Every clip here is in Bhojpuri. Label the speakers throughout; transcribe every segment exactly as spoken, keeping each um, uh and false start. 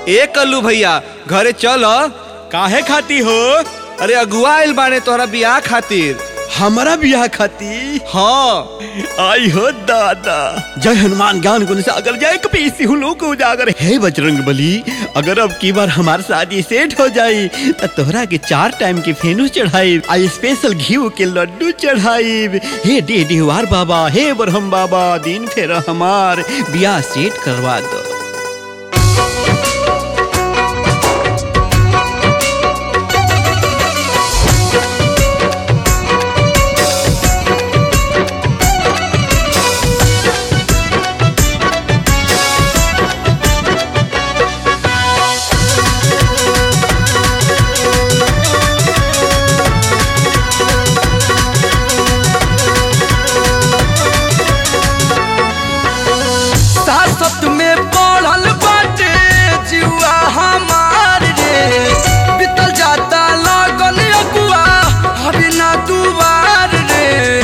Speaker 1: ए कल्लू भैया घरे चल।
Speaker 2: काहे खाती हो?
Speaker 1: अरे अगुआ आइल बाने तोहरा बियाह खातिर।
Speaker 2: हमारा बियाह खाती?
Speaker 1: हाँ।
Speaker 2: आई हो दादा। जय हनुमान ज्ञान गुण सागर, जय कपीस तिहुँ लोक उजागर। हे बजरंग बली, अगर अब की बार हमार शादी सेट हो जाई तो तोहरा के चार टाइम के फेनू चढ़ाई, आई स्पेशल घी के लड्डू चढ़ाई। हे डे डिहवार बाबा, हे बरहम बाबा, दिन फेर हमार बियाह सेट करवा दो।
Speaker 3: सासत में पढ़ल बाटे जुआ हमार रे, बीतल जाता लगन अगुआ अभी ना दुबार रे।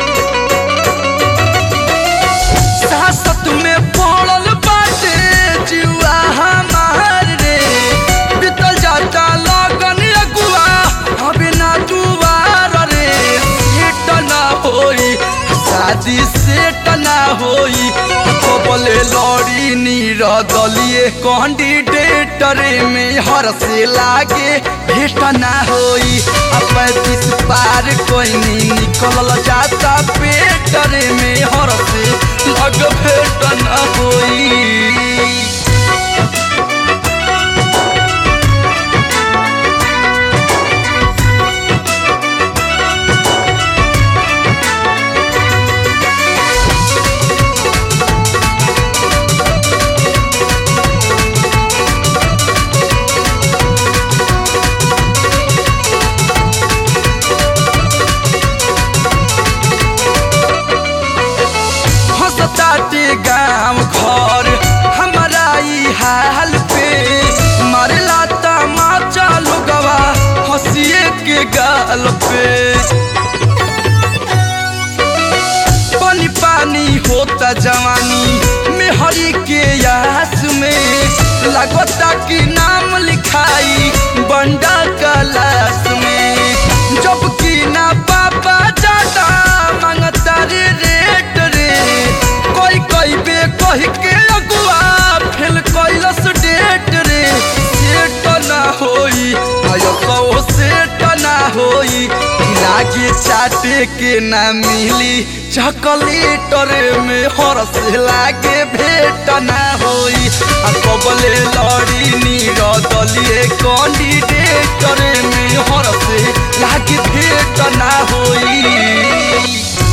Speaker 3: सासत में पढ़ल बाटे जुआ हमार रे, बीतल जाता लगन अगुआ अभी ना दुबार रे। सेट ना होई शादी, सेट ना होई बोले लड़ी नीर दलिए कैंडिडेटर में हर से लागे भेट ना होई। पैंतीस पार कोई नहीं निकल जाता पेटर में हर से लग भेट ना होई। गाँव घर हमारा ई हाल पे मारला तमाचा लोगवा हंसिए के गाल पे। पानी पानी होता जवानी में हरी के यास में, लगता कि नाम लिखाई बंडा क्लास में। जबकि ना पापा जाता मांगता रे रेट रे, कोई कोई बे कही के अगुआ फेल कैलस डेट रे। सेट ना होई आयो तो सेट ना होई, लागे चाटे के ना मिली चॉकलेटर में हर से लागे भेट ना होई। आ कबले लड़ी नीर दलिए कैंडिडेटर में हर से लागे भेट ना होई।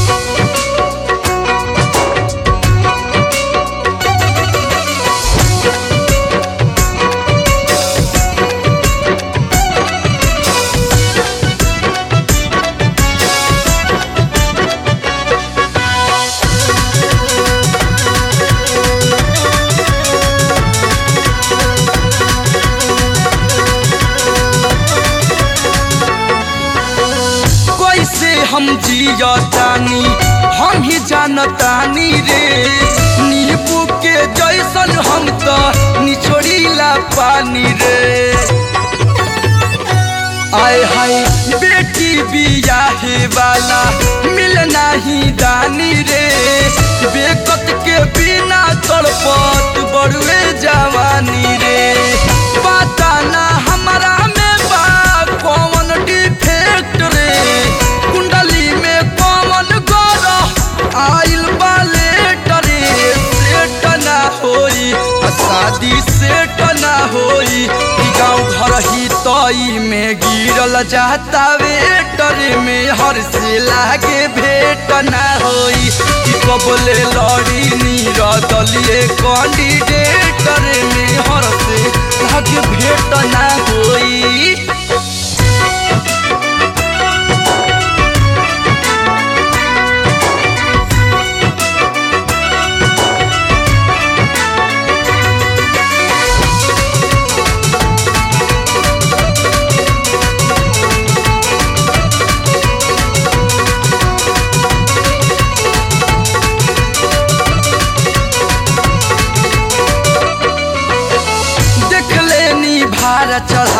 Speaker 3: हम जियतानी हम ही जानतानी रे, नींबू के जैसन हम तो निचोड़ीला पानी रे। आए हाय बेटी बियाहे वाला मिल नाही दानी रे, बेकत के बिना तड़पत बड़ुए जवानी रे। पता ना हमारा में बा कौन डिफेक्ट रे, कुंडली में कौन गौर आइल बाले डरे। सेट ना होई शादी, सेट ना होई गाँव घर ही तई में गिरल जाता वेटर में हर से लागे भेट ना होई। कबले लड़ी नीर दलिए कैंडिडेटर में हर से लागे भेट ना होई।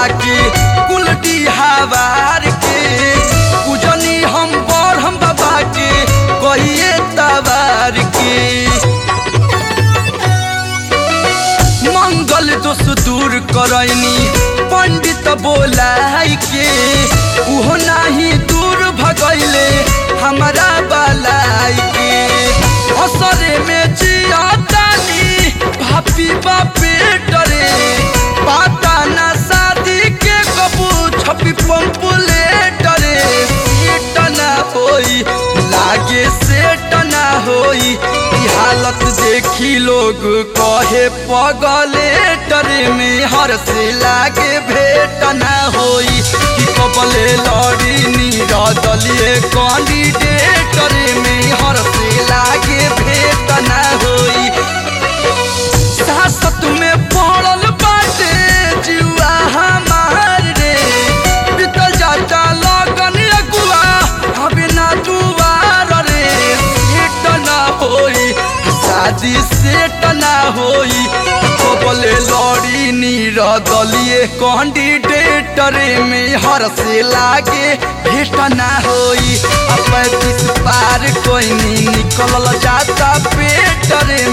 Speaker 3: बाबा के कुलडी हवार के पूजनी हम बरहम बाबा के कहिए तवार के मंगल दोष दूर करैनी पंडित बोलाई के उहो नाही दूर भगैले हमारा बलाई के असरे में जियातानी भापी बापे डरे पाता ना शादी के कबू छपी पंपुले डरे सेट ना होई लागे सेट ना होई हालत देखी लोग कहे पगले डरे में हर से लागे भेट ना होई कि कबले लड़ी निरदलिए कैंडिडेट डरे में हर से लागे भेट ना होई सासत में पड़ल बाटे जुआ हमार रे बीतल जाता लगन अगुआ हबे ना दुआर रे सेट ना होई शादी सेट ना होई बोले लड़ी निरदलिए कैंडिडेट में हर से लागे भेट ना होई पैंतीस पार कोई नहीं निकल जाता पेट